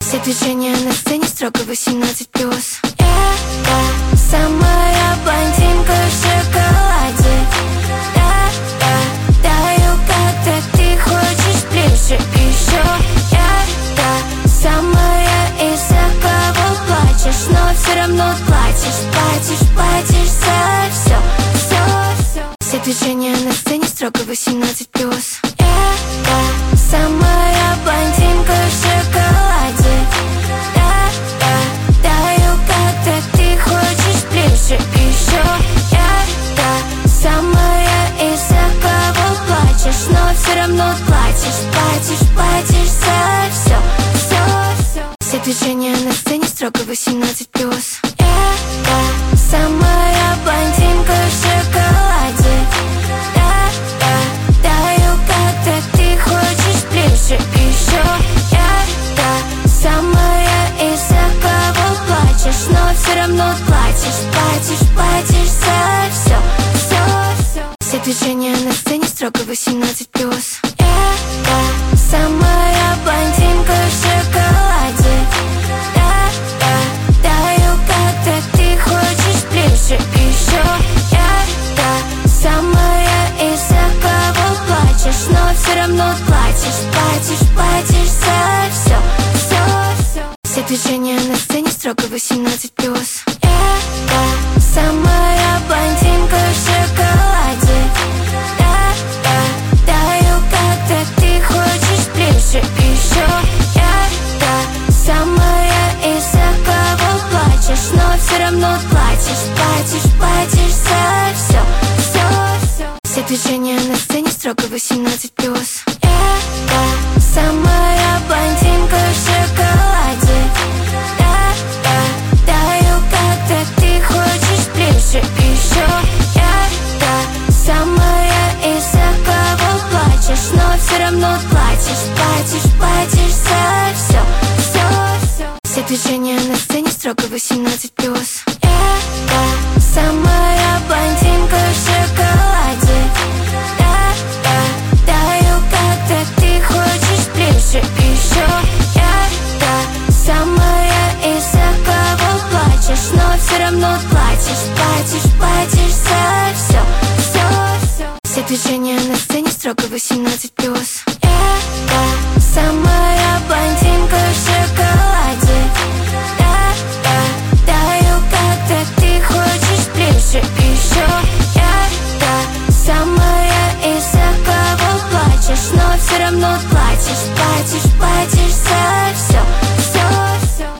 Все движения на сцене строго 18+. Я самая блондинка в шоколаде. Даю, когда ты хочешь ближе еще. Я та самая, из-за кого плачешь, но все равно платишь за все. Все движения на сцене строго 18+. Я та самая блондинка в шоколаде. Даю, когда ты хочешь ближе еще. Я та самая, из-за кого плачешь, но все равно платишь за все. Все движения на сцене строго 18+. Я та самая блондинка в шоколаде. Даю, когда ты хочешь ближе еще. Я та самая, из-за кого плачешь, но все равно платишь за все. Все движения на сцене строго 18+. Я та самая блондинка в шоколаде. Даю, когда ты хочешь ближе еще. Я та самая, из-за кого плачешь, но все равно платишь за все. Все движения на сцене строго 18+. Я та самая блондинка в шоколаде. Даю, когда ты хочешь ближе еще. Я та самая, из-за кого плачешь, но все равно платишь за все. Все движения на сцене строго 18+. Я та самая блондинка в шоколаде. Даю, когда ты хочешь ближе еще. Я та самая, из-за кого плачешь, но все равно платишь за все. Все движения на сцене строго 18+. Я та самая блондинка в шоколаде. Даю, когда ты хочешь ближе еще. Я та самая, из-за кого плачешь, но все равно платишь за все. Все движения на сцене строго 18+.